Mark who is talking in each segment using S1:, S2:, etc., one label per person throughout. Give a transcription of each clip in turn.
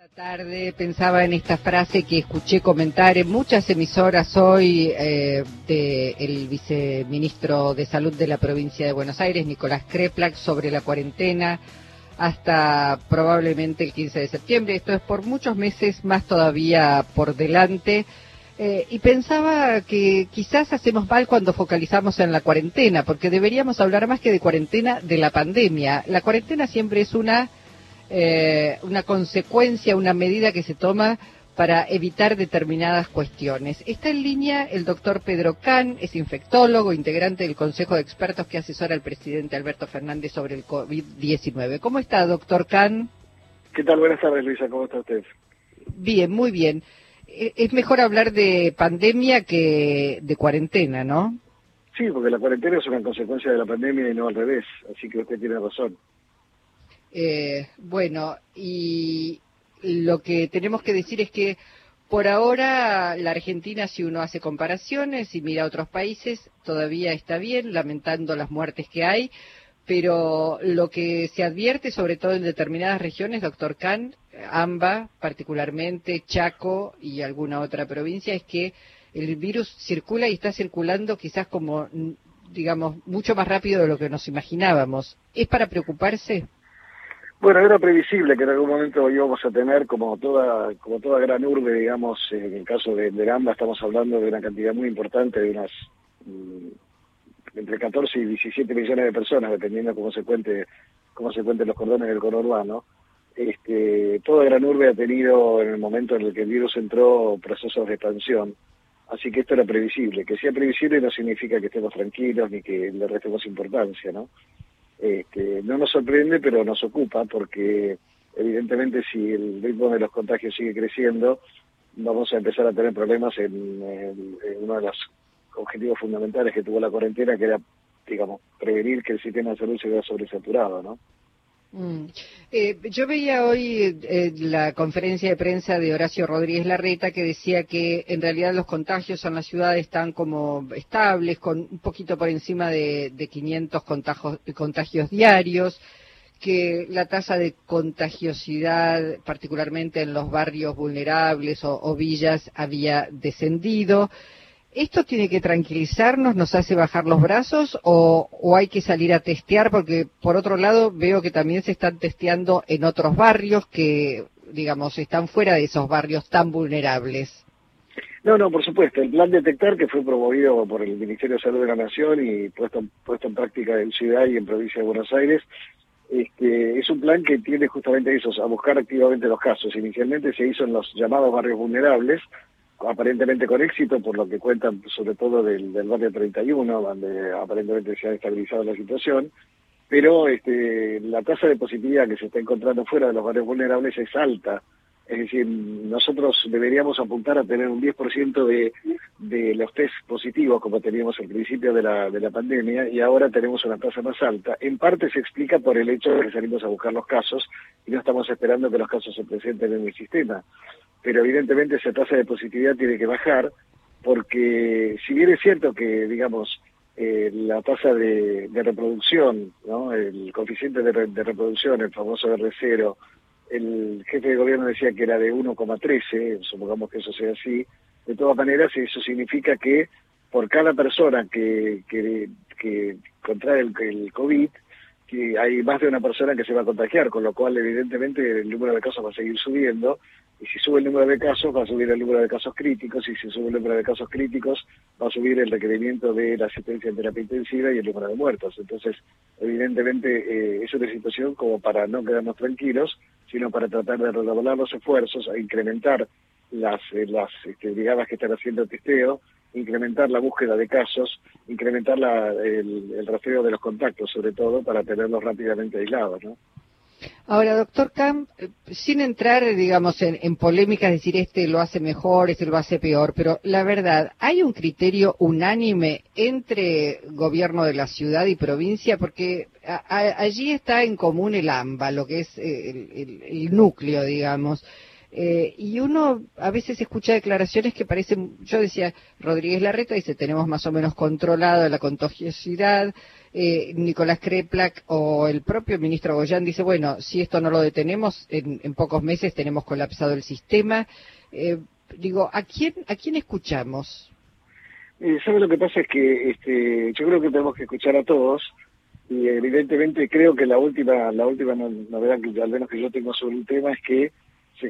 S1: Tarde pensaba en esta frase que escuché comentar en muchas emisoras hoy del viceministro de Salud de la provincia de Buenos Aires, Nicolás Kreplak, sobre la cuarentena hasta probablemente el 15 de septiembre. Esto es por muchos meses más todavía por delante. Y pensaba que quizás hacemos mal cuando focalizamos en la cuarentena, porque deberíamos hablar más que de cuarentena de la pandemia. La cuarentena siempre es una consecuencia, una medida que se toma para evitar determinadas cuestiones. Está en línea el doctor Pedro Can, es infectólogo, integrante del Consejo de Expertos que asesora al presidente Alberto Fernández sobre el COVID-19. ¿Cómo está, doctor Can?
S2: ¿Qué tal? Buenas tardes, Luisa. ¿Cómo está usted?
S1: Bien, muy bien. Es mejor hablar de pandemia que de cuarentena, ¿no?
S2: Sí, porque la cuarentena es una consecuencia de la pandemia y no al revés, así que usted tiene razón.
S1: Bueno, y lo que tenemos que decir es que por ahora la Argentina, si uno hace comparaciones y mira a otros países, todavía está bien, lamentando las muertes que hay, pero lo que se advierte, sobre todo en determinadas regiones, doctor Can, AMBA particularmente, Chaco y alguna otra provincia, es que el virus circula y está circulando quizás como, digamos, mucho más rápido de lo que nos imaginábamos. ¿Es para preocuparse?
S2: Bueno, era previsible que en algún momento íbamos a tener, como toda gran urbe, digamos, en el caso de AMBA estamos hablando de una cantidad muy importante, de unas entre 14 y 17 millones de personas, dependiendo cómo se cuenten los cordones del conurbano. Toda gran urbe ha tenido, en el momento en el que el virus entró, procesos de expansión. Así que esto era previsible. Que sea previsible no significa que estemos tranquilos ni que le restemos importancia, ¿no? No nos sorprende, pero nos ocupa, porque evidentemente si el ritmo de los contagios sigue creciendo, vamos a empezar a tener problemas en uno de los objetivos fundamentales que tuvo la cuarentena, que era, digamos, prevenir que el sistema de salud se vea sobresaturado, ¿no?
S1: Yo veía hoy la conferencia de prensa de Horacio Rodríguez Larreta, que decía que en realidad los contagios en la ciudad están como estables, con un poquito por encima de 500 contagios diarios, que la tasa de contagiosidad, particularmente en los barrios vulnerables o villas, había descendido. ¿Esto tiene que tranquilizarnos, nos hace bajar los brazos o hay que salir a testear? Porque, por otro lado, veo que también se están testeando en otros barrios que, digamos, están fuera de esos barrios tan vulnerables.
S2: No, por supuesto. El plan Detectar, que fue promovido por el Ministerio de Salud de la Nación y puesto en práctica en Ciudad y en Provincia de Buenos Aires, es un plan que tiende justamente a eso, a buscar activamente los casos. Inicialmente se hizo en los llamados barrios vulnerables, aparentemente con éxito, por lo que cuentan sobre todo del barrio 31, donde aparentemente se ha estabilizado la situación, pero la tasa de positividad que se está encontrando fuera de los barrios vulnerables es alta. Es decir, nosotros deberíamos apuntar a tener un 10% de los test positivos, como teníamos al principio de la pandemia, y ahora tenemos una tasa más alta. En parte se explica por el hecho de que salimos a buscar los casos y no estamos esperando que los casos se presenten en el sistema. Pero evidentemente esa tasa de positividad tiene que bajar, porque si bien es cierto que, digamos, la tasa de reproducción, ¿no? El coeficiente de reproducción, el famoso R0, el jefe de gobierno decía que era de 1,13, supongamos que eso sea así. De todas maneras, eso significa que por cada persona que contrae el COVID, que hay más de una persona que se va a contagiar, con lo cual evidentemente el número de casos va a seguir subiendo, y si sube el número de casos, va a subir el número de casos críticos, y si sube el número de casos críticos, va a subir el requerimiento de la asistencia en terapia intensiva y el número de muertos. Entonces, evidentemente, es una situación como para no quedarnos tranquilos, sino para tratar de redoblar los esfuerzos, a incrementar las brigadas que están haciendo testeo, incrementar la búsqueda de casos, incrementar el rastreo de los contactos, sobre todo, para tenerlos rápidamente aislados, ¿no?
S1: Ahora, doctor Camp, sin entrar, digamos, en polémicas, decir este lo hace mejor, este lo hace peor, pero la verdad, ¿hay un criterio unánime entre gobierno de la ciudad y provincia? Porque allí está en común el AMBA, lo que es el núcleo, digamos. Y uno a veces escucha declaraciones que parecen, yo decía, Rodríguez Larreta dice, tenemos más o menos controlado la contagiosidad, Nicolás Kreplak o el propio ministro Goyán dice, bueno, si esto no lo detenemos, en pocos meses tenemos colapsado el sistema. Digo, ¿a quién escuchamos?
S2: ¿Sabe lo que pasa? Es que yo creo que tenemos que escuchar a todos, y evidentemente creo que la última novedad que al menos que yo tengo sobre el tema es que se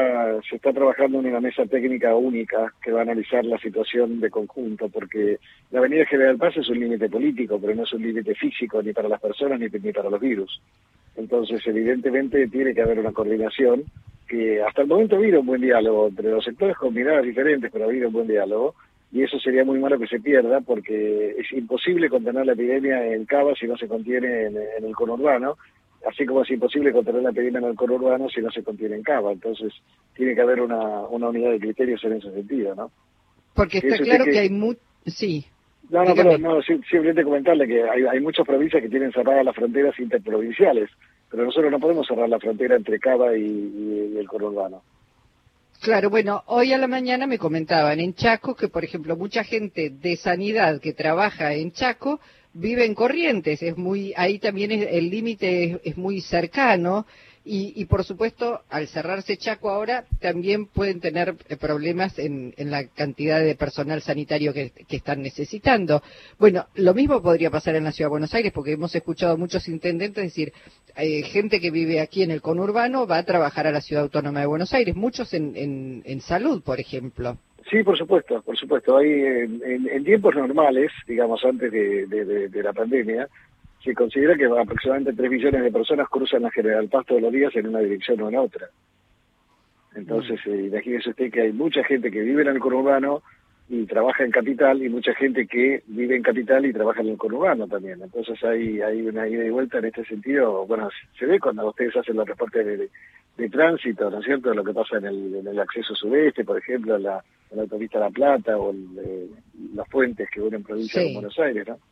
S2: está trabajando en una mesa técnica única que va a analizar la situación de conjunto, porque la Avenida General Paz es un límite político, pero no es un límite físico ni para las personas ni para los virus. Entonces, evidentemente tiene que haber una coordinación, que hasta el momento ha habido un buen diálogo entre los sectores con miradas diferentes, pero ha habido un buen diálogo, y eso sería muy malo que se pierda, porque es imposible contener la epidemia en Cava si no se contiene en el conurbano, así como es imposible contener la epidemia en el conurbano si no se contiene en Cava. Entonces, tiene que haber una unidad de criterios en ese sentido, ¿no?
S1: Porque está claro que hay sí.
S2: No, simplemente comentarle que hay muchas provincias que tienen cerradas las fronteras interprovinciales, pero nosotros no podemos cerrar la frontera entre Cava y el conurbano.
S1: Claro, bueno, hoy a la mañana me comentaban en Chaco que, por ejemplo, mucha gente de sanidad que trabaja en Chaco vive en Corrientes, ahí también el límite es muy cercano y por supuesto al cerrarse Chaco ahora también pueden tener problemas en la cantidad de personal sanitario que están necesitando. Bueno, lo mismo podría pasar en la Ciudad de Buenos Aires, porque hemos escuchado a muchos intendentes decir, gente que vive aquí en el conurbano va a trabajar a la Ciudad Autónoma de Buenos Aires, muchos en salud, por ejemplo.
S2: Sí, por supuesto. Hay en tiempos normales, digamos antes de la pandemia, se considera que aproximadamente 3 millones de personas cruzan la General Paz todos los días en una dirección o en otra. Entonces, imagínese usted que hay mucha gente que vive en el conurbano y trabaja en Capital, y mucha gente que vive en Capital y trabaja en el conurbano también. Entonces hay una ida y vuelta en este sentido. Bueno, se ve cuando ustedes hacen los reportes de tránsito, ¿no es cierto?, lo que pasa en el acceso sudeste, por ejemplo, en la autopista La Plata o las puentes que unen provincias de Buenos Aires, ¿no?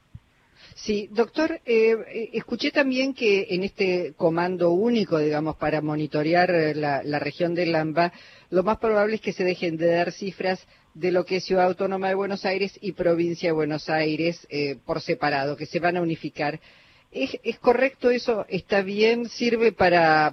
S1: Sí, doctor, escuché también que en este comando único, digamos, para monitorear la región del AMBA, lo más probable es que se dejen de dar cifras de lo que es Ciudad Autónoma de Buenos Aires y Provincia de Buenos Aires por separado, que se van a unificar. ¿Es correcto eso? ¿Está bien? ¿Sirve para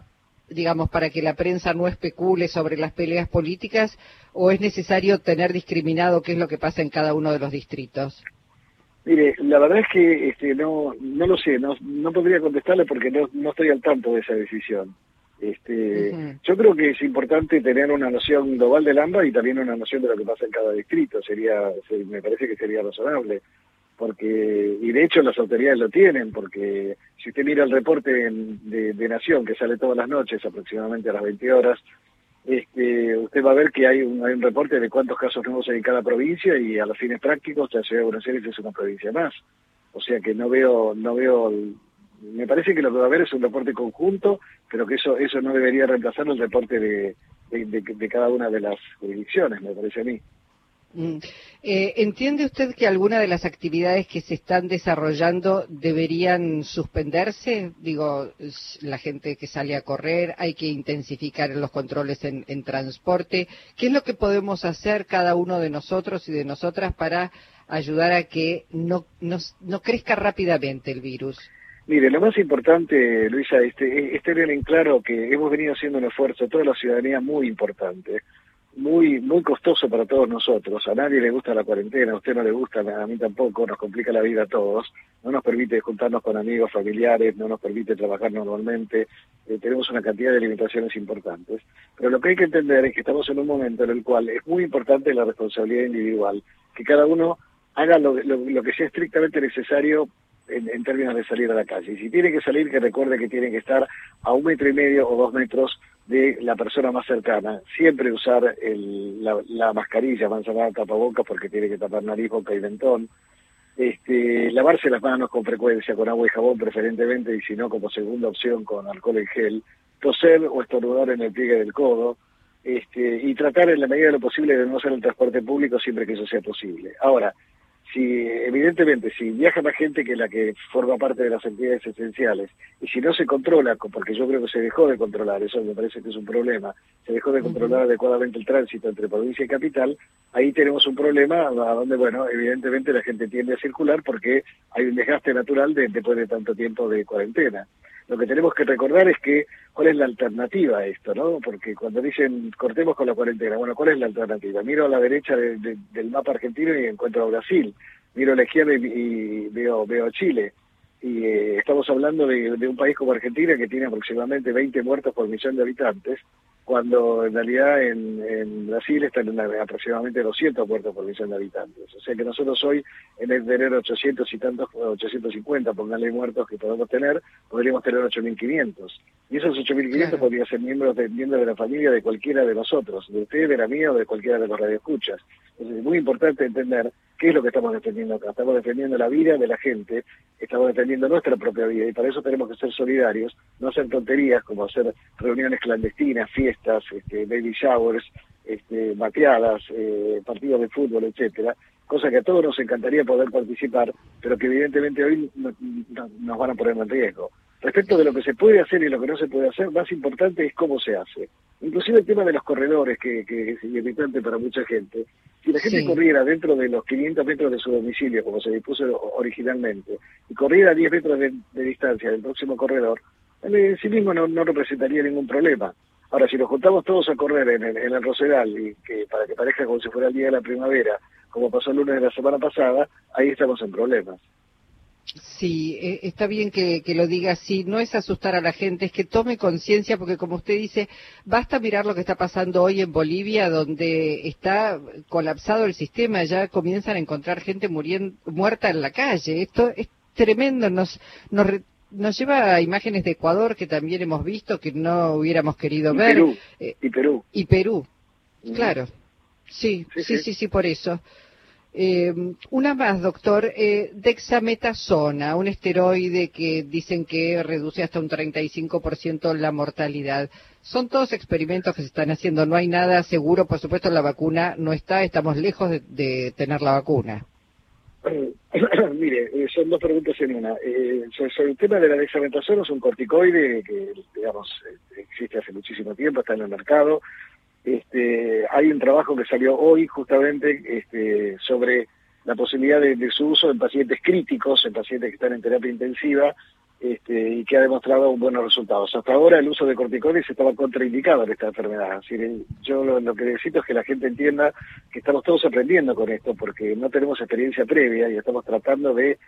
S1: que la prensa no especule sobre las peleas políticas, o es necesario tener discriminado qué es lo que pasa en cada uno de los distritos?
S2: Mire, la verdad es que no lo sé, no podría contestarle porque no estoy al tanto de esa decisión. Yo creo que es importante tener una noción global del AMBA y también una noción de lo que pasa en cada distrito. Me parece que sería razonable, y de hecho las autoridades lo tienen, porque si usted mira el reporte de Nación, que sale todas las noches aproximadamente a las 20 horas, usted va a ver que hay un reporte de cuántos casos nuevos hay en cada provincia, y a los fines prácticos la Ciudad de Buenos Aires es una provincia más. O sea que no veo, me parece que lo que va a haber es un reporte conjunto, pero que eso no debería reemplazar el reporte de cada una de las jurisdicciones, me parece a mí.
S1: ¿Entiende usted que alguna de las actividades que se están desarrollando deberían suspenderse? Digo, la gente que sale a correr, hay que intensificar los controles en transporte. ¿Qué es lo que podemos hacer cada uno de nosotros y de nosotras para ayudar a que no crezca rápidamente el virus?
S2: Mire, lo más importante, Luisa, es tener en claro que hemos venido haciendo un esfuerzo, toda la ciudadanía, muy importante, muy costoso para todos nosotros. A nadie le gusta la cuarentena, a usted no le gusta, a mí tampoco, nos complica la vida a todos, no nos permite juntarnos con amigos, familiares, no nos permite trabajar normalmente, tenemos una cantidad de limitaciones importantes. Pero lo que hay que entender es que estamos en un momento en el cual es muy importante la responsabilidad individual, que cada uno haga lo que sea estrictamente necesario en términos de salir a la calle. Y si tiene que salir, que recuerde que tiene que estar a 1,5 metros o 2 metros de la persona más cercana. Siempre usar la mascarilla, manzana, tapabocas, porque tiene que tapar nariz, boca y mentón. Lavarse las manos con frecuencia, con agua y jabón preferentemente, y si no, como segunda opción, con alcohol en gel. Toser o estornudar en el pliegue del codo. Y tratar en la medida de lo posible de no usar el transporte público siempre que eso sea posible. Ahora, evidentemente, si viaja más gente que la que forma parte de las actividades esenciales, y si no se controla, porque yo creo que se dejó de controlar, eso me parece que es un problema, se dejó de controlar adecuadamente el tránsito entre provincia y capital, ahí tenemos un problema a donde, bueno, evidentemente la gente tiende a circular porque hay un desgaste natural después de tanto tiempo de cuarentena. Lo que tenemos que recordar es que cuál es la alternativa a esto, ¿no? Porque cuando dicen cortemos con la cuarentena, bueno, ¿cuál es la alternativa? Miro a la derecha del mapa argentino y encuentro a Brasil, miro a la izquierda y veo a Chile. Y estamos hablando de un país como Argentina que tiene aproximadamente 20 muertos por millón de habitantes, cuando en realidad en Brasil están en aproximadamente 200 muertos por millón de habitantes. O sea que nosotros hoy, en vez de tener 800 y tantos, 850, pónganle muertos que podemos tener, podríamos tener 8.500. Y esos 8.500 podrían ser miembros de la familia de cualquiera de nosotros, de usted, de la mía o de cualquiera de los radioescuchas. Entonces es muy importante entender qué es lo que estamos defendiendo acá. Estamos defendiendo la vida de la gente, estamos defendiendo nuestra propia vida, y para eso tenemos que ser solidarios, no hacer tonterías como hacer reuniones clandestinas, fiestas, baby showers, mateadas, partidos de fútbol, etcétera, cosa que a todos nos encantaría poder participar, pero que evidentemente hoy nos van a poner en riesgo. Respecto de lo que se puede hacer y lo que no se puede hacer, más importante es cómo se hace. Inclusive el tema de los corredores, que es irritante para mucha gente. Si la gente corriera dentro de los 500 metros de su domicilio, como se dispuso originalmente, y corriera a 10 metros de distancia del próximo corredor, en sí mismo no representaría ningún problema. Ahora, si nos juntamos todos a correr en el Rosedal, y para que parezca como si fuera el día de la primavera, como pasó el lunes de la semana pasada, ahí estamos en problemas.
S1: Sí, está bien que lo diga así, no es asustar a la gente, es que tome conciencia, porque como usted dice, basta mirar lo que está pasando hoy en Bolivia, donde está colapsado el sistema, ya comienzan a encontrar gente muerta en la calle. Esto es tremendo, nos lleva a imágenes de Ecuador que también hemos visto, que no hubiéramos querido ver.
S2: Y
S1: Perú, claro, sí, por eso. Una más, doctor, dexametasona, un esteroide que dicen que reduce hasta un 35% la mortalidad. Son todos experimentos que se están haciendo, no hay nada seguro, por supuesto la vacuna no está, estamos lejos de tener la vacuna.
S2: Mire, son dos preguntas en una. Sobre el tema de la dexametasona, es un corticoide que, digamos, existe hace muchísimo tiempo, está en el mercado. Hay un trabajo que salió hoy justamente sobre la posibilidad de su uso en pacientes críticos, en pacientes que están en terapia intensiva, y que ha demostrado buenos resultados. Hasta ahora el uso de corticoides estaba contraindicado en esta enfermedad. Es decir, yo lo que necesito es que la gente entienda que estamos todos aprendiendo con esto, porque no tenemos experiencia previa y estamos tratando de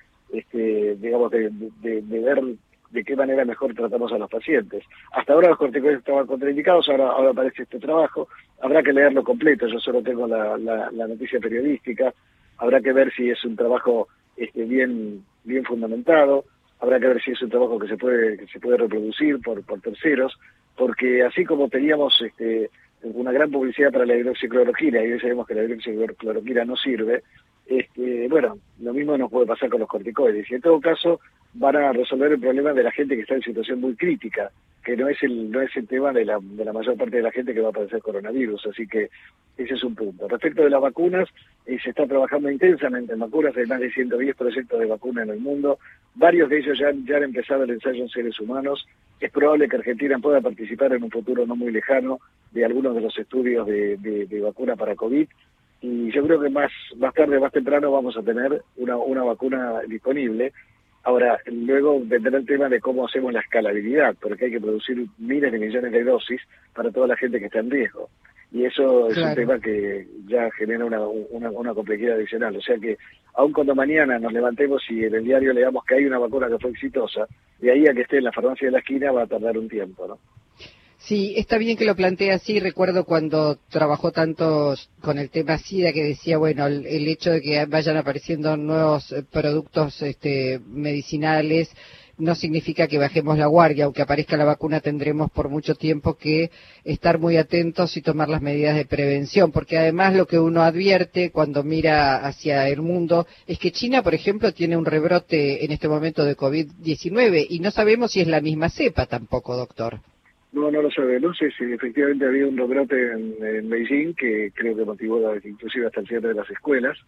S2: ver de qué manera mejor tratamos a los pacientes. Hasta ahora los corticoides estaban contraindicados, ahora aparece este trabajo, habrá que leerlo completo, yo solo tengo la noticia periodística, habrá que ver si es un trabajo bien fundamentado, habrá que ver si es un trabajo que se puede reproducir por terceros, porque así como teníamos una gran publicidad para la hidroxicloroquina, y hoy sabemos que la hidroxicloroquina no sirve, bueno, lo mismo nos puede pasar con los corticoides, y en todo caso van a resolver el problema de la gente que está en situación muy crítica, que no es el tema de la mayor parte de la gente que va a padecer coronavirus, así que ese es un punto. Respecto de las vacunas, se está trabajando intensamente en vacunas, hay más de 110 proyectos de vacuna en el mundo, varios de ellos ya han empezado el ensayo en seres humanos, es probable que Argentina pueda participar en un futuro no muy lejano de algunos de los estudios de vacuna para COVID, y yo creo que más tarde, más temprano vamos a tener una vacuna disponible. Ahora, luego vendrá el tema de cómo hacemos la escalabilidad, porque hay que producir miles de millones de dosis para toda la gente que está en riesgo. Y eso es un tema que ya genera una complejidad adicional. O sea que, aun cuando mañana nos levantemos y en el diario leamos que hay una vacuna que fue exitosa, de ahí a que esté en la farmacia de la esquina va a tardar un tiempo, ¿no?
S1: Sí, está bien que lo plantee así. Recuerdo cuando trabajó tanto con el tema SIDA que decía, bueno, el hecho de que vayan apareciendo nuevos productos medicinales no significa que bajemos la guardia. Aunque aparezca la vacuna, tendremos por mucho tiempo que estar muy atentos y tomar las medidas de prevención, porque además lo que uno advierte cuando mira hacia el mundo es que China, por ejemplo, tiene un rebrote en este momento de COVID-19 y no sabemos si es la misma cepa tampoco, doctor.
S2: No lo sabemos, si efectivamente había un rebrote en Beijing que creo que motivó inclusive hasta el cierre de las escuelas,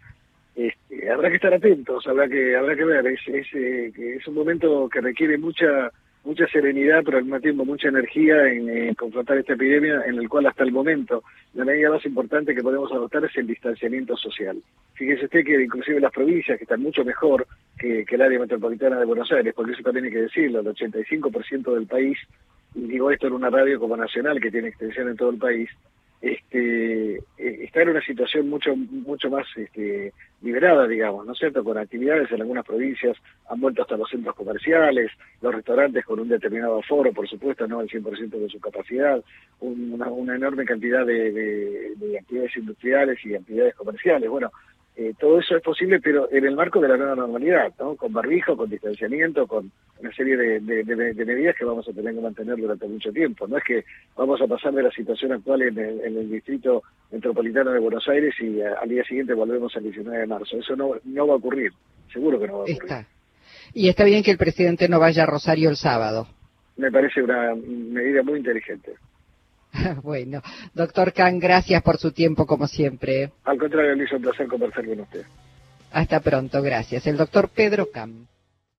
S2: Habrá que estar atentos, habrá que ver. Es un momento que requiere mucha serenidad, pero al mismo tiempo mucha energía en confrontar esta epidemia, en el cual hasta el momento la medida más importante que podemos adoptar es el distanciamiento social. Fíjese usted que inclusive las provincias, que están mucho mejor que el área metropolitana de Buenos Aires, porque eso también hay que decirlo, el 85% del país, y digo esto en una radio como Nacional, que tiene extensión en todo el país, está en una situación mucho más liberada, digamos, ¿no es cierto? Con actividades en algunas provincias han vuelto hasta los centros comerciales, los restaurantes con un determinado aforo, por supuesto, no al 100% de su capacidad, una enorme cantidad de actividades industriales y actividades comerciales. Bueno, todo eso es posible, pero en el marco de la nueva normalidad, ¿no? Con barbijo, con distanciamiento, con una serie de medidas que vamos a tener que mantener durante mucho tiempo. No es que vamos a pasar de la situación actual en el distrito metropolitano de Buenos Aires y al día siguiente volvemos al 19 de marzo. Eso no va a ocurrir, seguro que no va a ocurrir.
S1: Y está bien que el presidente no vaya a Rosario el sábado.
S2: Me parece una medida muy inteligente.
S1: Bueno, doctor Khan, gracias por su tiempo como siempre.
S2: Al contrario, le hizo un placer conversar con usted.
S1: Hasta pronto, gracias. El doctor Pedro Khan.